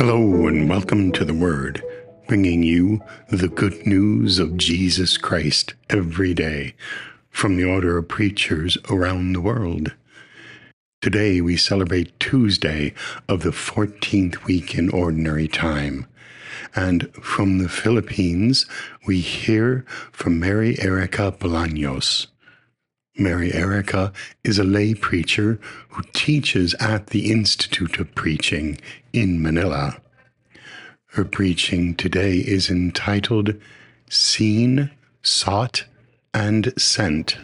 Hello and welcome to The Word, bringing you the good news of Jesus Christ every day from the order of preachers around the world. Today we celebrate Tuesday of the 14th week in Ordinary Time. And from the Philippines, we hear from Mary Erica Bolaños. Mary Erica is a lay preacher who teaches at the Institute of Preaching in Manila. Her preaching today is entitled Seen, Sought, and Sent.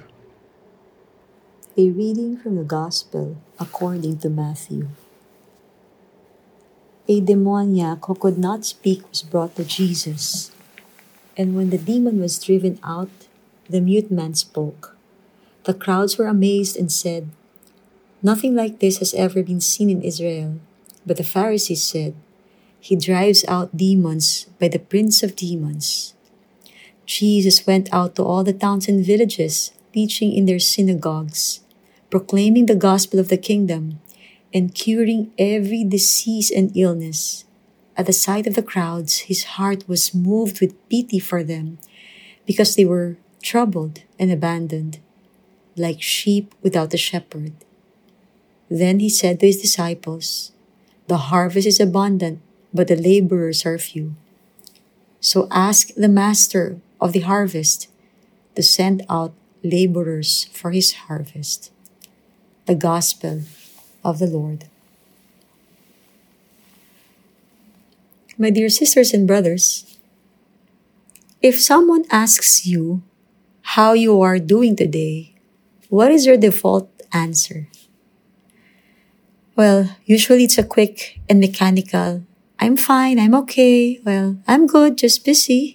A reading from the Gospel according to Matthew. A demoniac who could not speak was brought to Jesus. And when the demon was driven out, the mute man spoke. The crowds were amazed and said, "Nothing like this has ever been seen in Israel." But the Pharisees said, "He drives out demons by the prince of demons." Jesus went out to all the towns and villages, teaching in their synagogues, proclaiming the gospel of the kingdom, and curing every disease and illness. At the sight of the crowds, his heart was moved with pity for them, because they were troubled and abandoned, like sheep without a shepherd. Then he said to his disciples, "The harvest is abundant, but the laborers are few. So ask the master of the harvest to send out laborers for his harvest." The Gospel of the Lord. My dear sisters and brothers, if someone asks you how you are doing today, what is your default answer? Well, usually it's a quick and mechanical, "I'm fine, I'm okay, well, I'm good, just busy."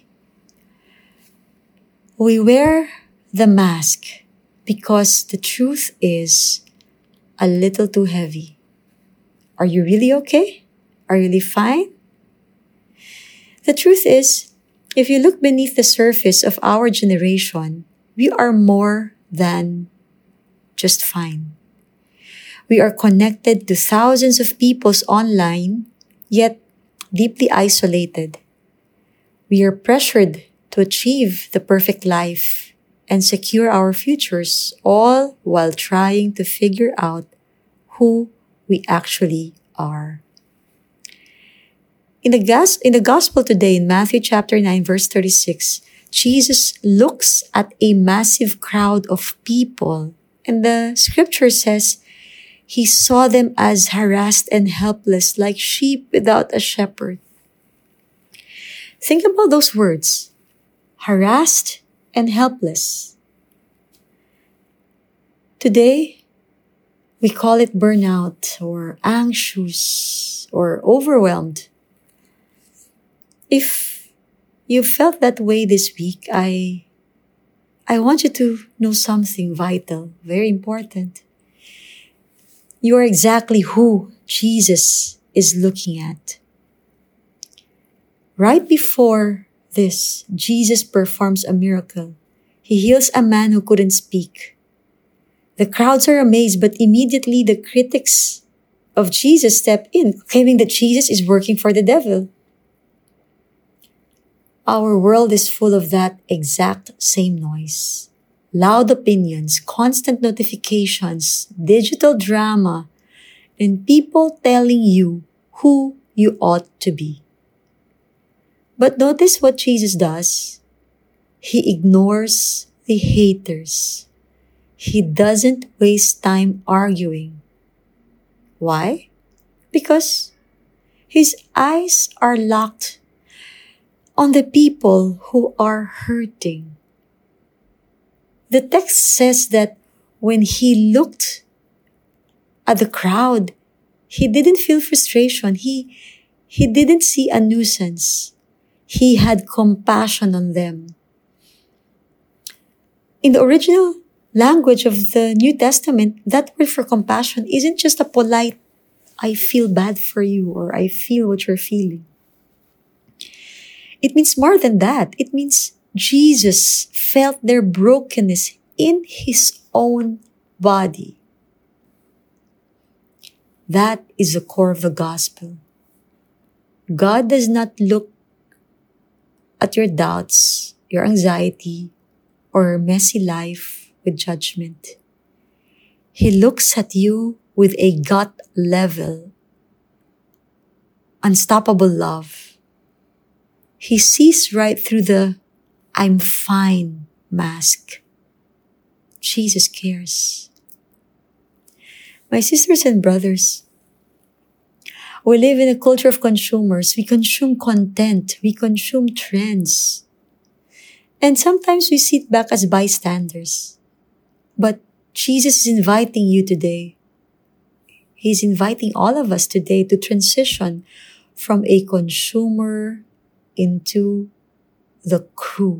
We wear the mask because the truth is a little too heavy. Are you really okay? Are you really fine? The truth is, if you look beneath the surface of our generation, we are more than just fine. We are connected to thousands of peoples online, yet deeply isolated. We are pressured to achieve the perfect life and secure our futures, all while trying to figure out who we actually are. In the gospel today, in Matthew chapter 9, verse 36, Jesus looks at a massive crowd of people, and the scripture says, he saw them as harassed and helpless, like sheep without a shepherd. Think about those words, harassed and helpless. Today, we call it burnout or anxious or overwhelmed. If you felt that way this week, I want you to know something vital, very important. You are exactly who Jesus is looking at. Right before this, Jesus performs a miracle. He heals a man who couldn't speak. The crowds are amazed, but immediately the critics of Jesus step in, claiming that Jesus is working for the devil. Our world is full of that exact same noise. Loud opinions, constant notifications, digital drama, and people telling you who you ought to be. But notice what Jesus does. He ignores the haters. He doesn't waste time arguing. Why? Because his eyes are locked on the people who are hurting. The text says that when he looked at the crowd, he didn't feel frustration. He didn't see a nuisance. He had compassion on them. In the original language of the New Testament, that word for compassion isn't just a polite, "I feel bad for you," or "I feel what you're feeling." It means more than that. It means Jesus felt their brokenness in his own body. That is the core of the gospel. God does not look at your doubts, your anxiety, or messy life with judgment. He looks at you with a gut level, unstoppable love. He sees right through the "I'm fine" mask. Jesus cares. My sisters and brothers, we live in a culture of consumers. We consume content. We consume trends. And sometimes we sit back as bystanders. But Jesus is inviting you today. He's inviting all of us today to transition from a consumer into the crew.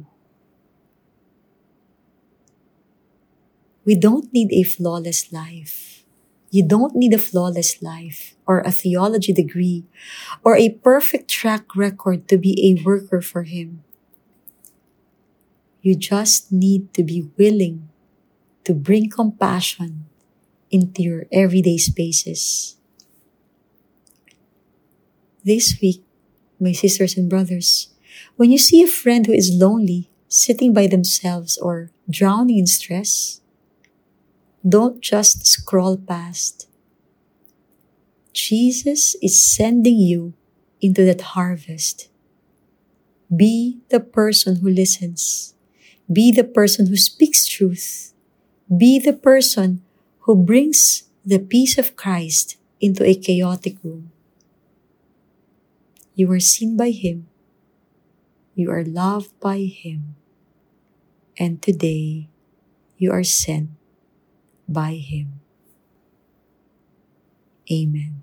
We don't need a flawless life. You don't need a flawless life or a theology degree or a perfect track record to be a worker for Him. You just need to be willing to bring compassion into your everyday spaces. This week, my sisters and brothers, when you see a friend who is lonely, sitting by themselves, or drowning in stress, don't just scroll past. Jesus is sending you into that harvest. Be the person who listens. Be the person who speaks truth. Be the person who brings the peace of Christ into a chaotic room. You are seen by Him. You are loved by Him. And today, you are sent by Him. Amen.